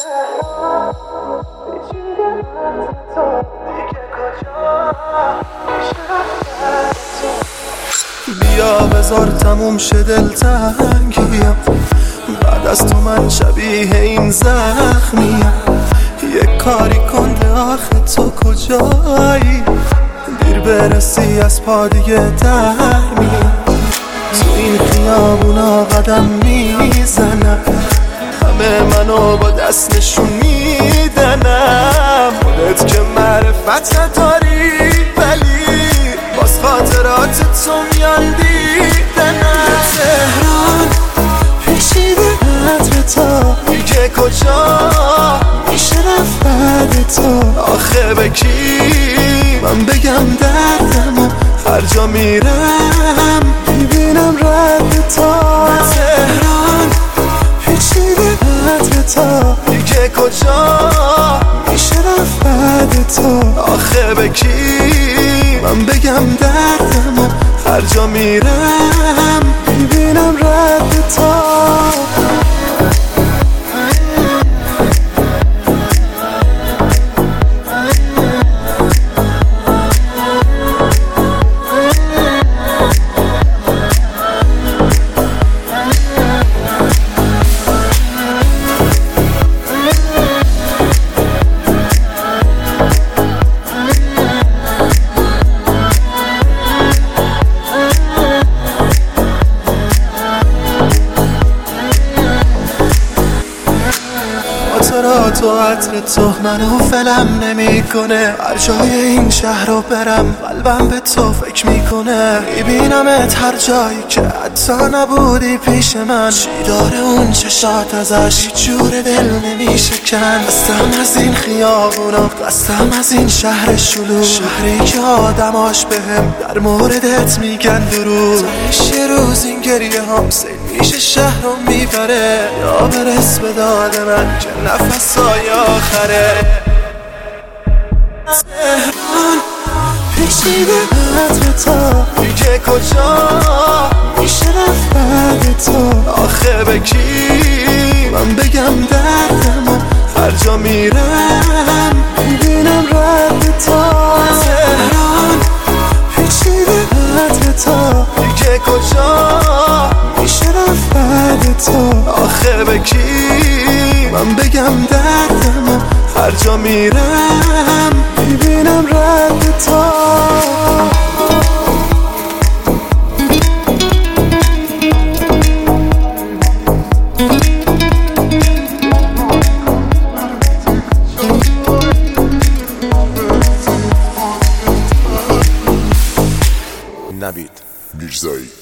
بیا بذار تموم شه دلتنگیم، بعد از تو من شبیه این زخمیم. یک کاری کن آخه تو کجایی، دیر برسی از پا دیگه در میام. تو این خیابونا قدم میزنم، همه منو با دست نشون میدنم. خودت که معرفت نداری ولی باز خاطرات تو میان دیدنم. تهران پیچیده عطر تا دیگه کجا میشه رفت بعد تو. آخه به کی من بگم دردمو، هر جا میرم میبینم رد تو. تهران پیچیده عطر تا دیگه کجا میشه رفت بعد تو. آخه به کی من بگم دردمو، هر جا میرم میبینم رد تو. خاطرات و عطر تو منو فلم نمی کنه. هر جای این شهر رو برم قلبم به تو فکر میکنه. میبینمت هر جایی که حتی نبودی پیش من. چی داره اون چشات ازش هیچ جور دل نمیشکن. قصدم از این خیابونا، قصدم از این شهر شلوغ، شهری که آدماش بهم در موردت میگن درود. یه روز این گریه هم سیل میشه شهر رو میبره، یا برس به داد من که نفسای آخره. تهران پیچیده عطر تا دیگه کجا میشه رفت بعد تو. آخه به کی من بگم دردمو، هر جا میرم میبینم رد تو. تهران پیچیده عطر تا دیگه کجا میشه رفت بعد تو. آخه به کی من بگم دردمو، هر جا میرم میبینم رد تو. نوید میرزایی.